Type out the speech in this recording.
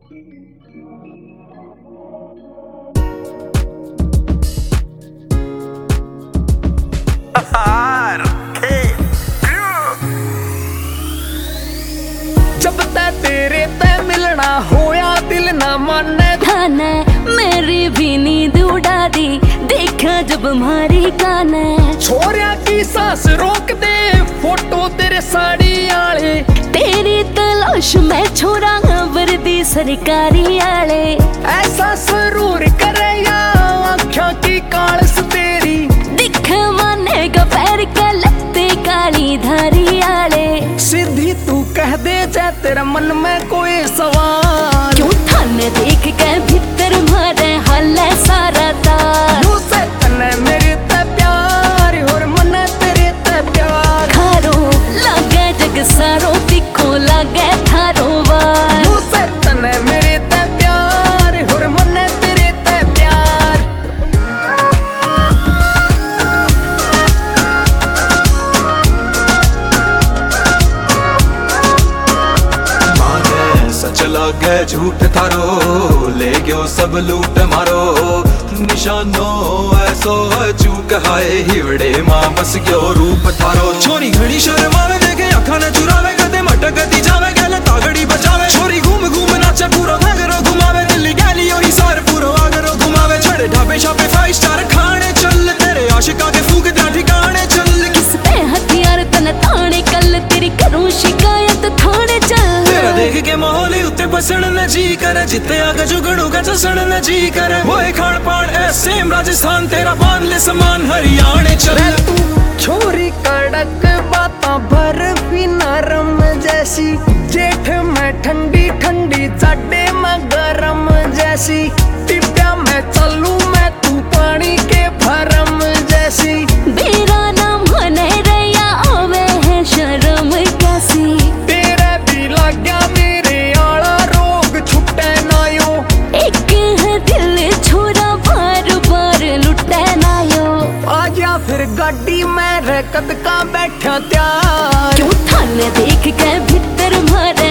जब तै तेरे ते मिलना होया दिल ना माने थाने मेरी भी नींद उड़ा दी देखा जब मारी गाने छोरिया की सांस रोक दे फोटो तेरे साड़ी आले तेरी तलाश में छोरा वर्दी सरकारी आले ऐसा सरूर करे या आँखों की कालस तेरी दिख माने का पैर का लगते काली धारी आले सीधी तू कह दे जा तेरा मन में कोई सवाल क्यों थाने देख के भीतर मारे हाल सारा तार यूं से तने मेरे ते प्यार और मन तेरे ते प्यार खारो लागे जग सारो दिखो लागे थारो वार यूं से तने मेरे ते प्यार और मन तेरे ते प्यार माने सच लागे झूठ थारो ले गयो सब लूट मारो निशानो ऐसो चूक हाय हिवड़े मां बस गयो रूप थारो छोरी घड़ी शर्मावे देखे अखा न चुरावे कदे मटकती जावे गले तागड़ी बचावे छोरी घूम घूम नाचे पूरो घगरो घुमावे दिल्ली गली और सार पूरो आगरो घुमावे छड़े ढाबे छापे 5 स्टार खाने चल तेरे आशिका के फूक दे ठिकाने चल किस पे हथियार तन ताने कल तेरी करूं शिकायत थाने चल तेरा देख के माहौल उत्ते बसण न जी करे जिते आगे जुगड़ू का चसण न जी करे वो खान पान सेम राजस्थान तेरा बांध ले समान हरियाणे चल तू छोरी कड़क बाता बर्फी नरम जैसी जेठ में ठंडी ठंडी चाटे में गरम जैसी टिप्या में चलू मैं तू पानी के भरम जैसी मेरा नाम होने रया आवे है शर्म कैसी तेरे भी लग गया मेरे आला रोग छुट्टे ना यो एक है दिल छोरा बार बार लुटे ना यो आ गया फिर गाड़ी में रकद का बैठा त्यार क्यों थाने देख के भीतर मारे